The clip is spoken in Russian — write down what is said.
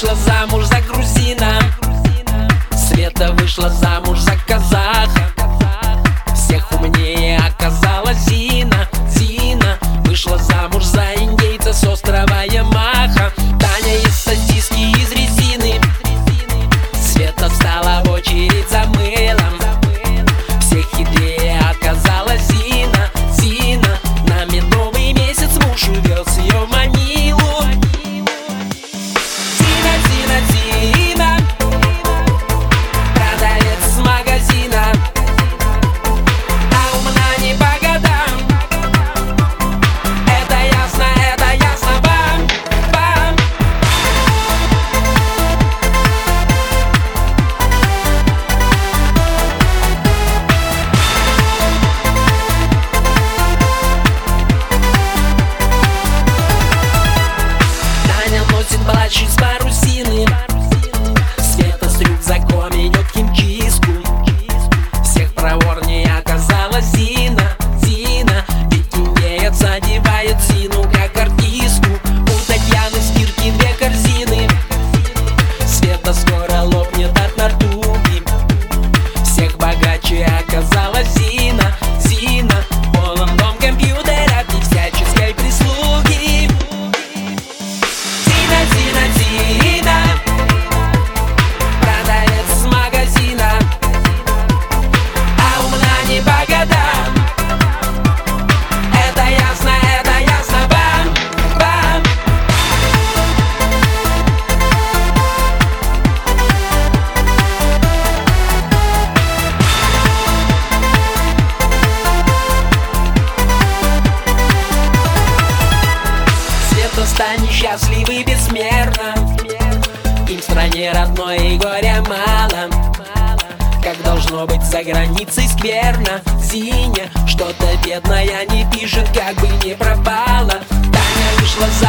вышла замуж за грузина, Света вышла замуж за казаха. Всех умнее оказалась Зина. Зина вышла замуж за индейца с острова Ямаха. Таня из сосиски из резины. Света встала в очередь за мылом. Всех хитрее оказалась Зина. Зина на медовый месяц муж увез ее в Манилу. Зина, Зина, Зина, продавец с магазина, а умна не по годам. Это ясно, бам, бам. Таня носит плащ из парусины. Света с рюкзаком идет в химчистку. Всех проворнее оказалась Зина. Зина, ведь индеец одевает Зину как артистку. У Татьяны стирки 2 корзины. Света скоро лопнет от натуги. Всех богаче оказалась Зина. Зина, полон дом компьютеров и всяческой прислуги. Зина, Зина, Зина, продавец с магазина, а умна не по годам. Это ясно, бам, бам. Света, стань счастливой безмерно. Им в стране родной и горя мало. Как должно быть за границей скверно. Зине что-то бедная не пишет, как бы не пропала. Таня вышла